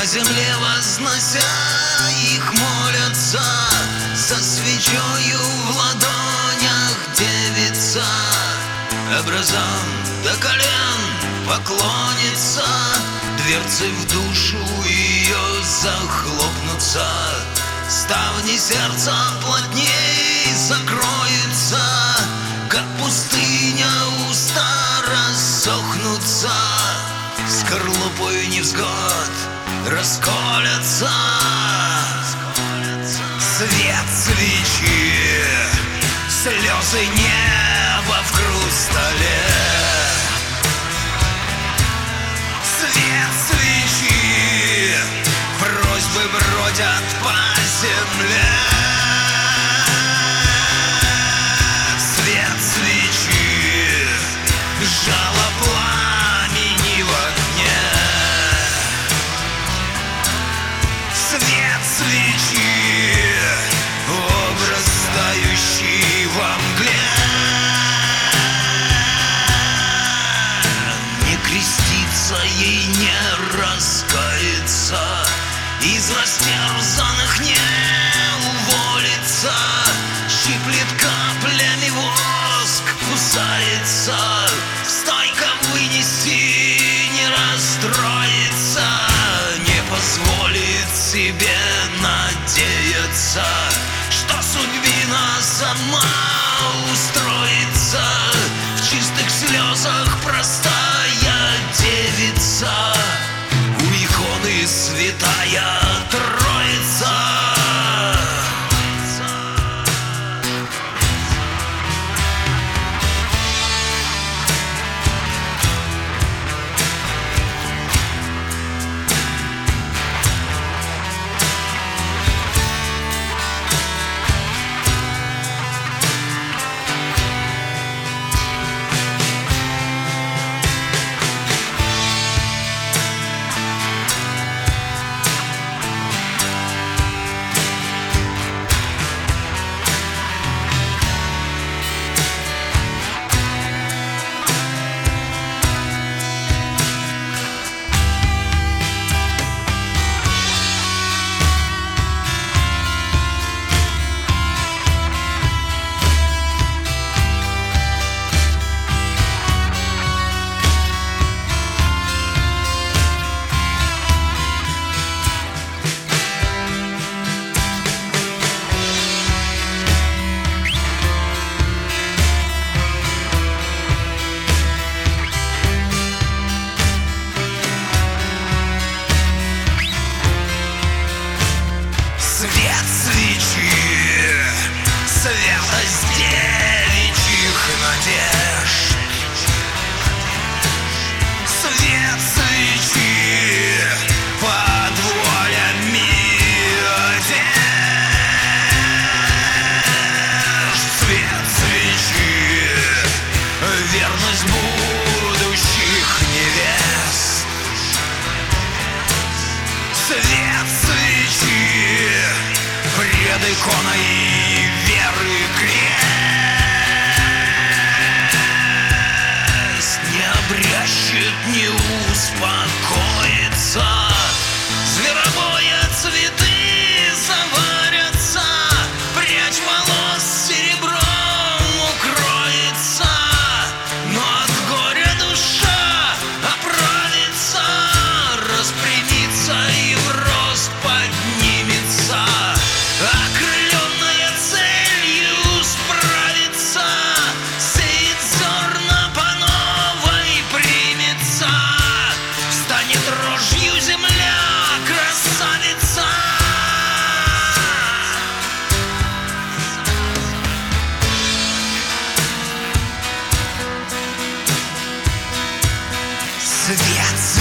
земле вознося их молятся, со свечою в ладонях девица образом до колен поклонится, дверцы в душу ее захлопнутся, ставни сердца плотней закроются, как пустыня уста рассохнутся, скорлупой невзгод расколятся. Свет свечи, слезы неба в хрустале. Свет свечи, просьбы бродят по земле. Свет свечи, жало пламени в огне. Свет свечи, образ тающий во мгле. Не креститься ей, не раскаяться, из растерзанных не уволиться, щиплет каплями воск, кусается, стойко вынести, не расстроиться, не позволит себе надеяться, что судьбина сама устроится, в чистых слезах простая девица, у иконы святая Троица. Свет свечи, святость девичьих надежд. Свет свечи, под волями одежд. Свет свечи, верность будущих невест. Свет свечи, пред иконой веры крест. Не обрящет, не успокоится, зверобоя цветы заварятся, прядь волос серебром укроется, но от горя душа оправится, распрямится и в рост поднимется, окрыленная целью справится, сеет зерна по новой примется, станет рожью земля, красавица. Свет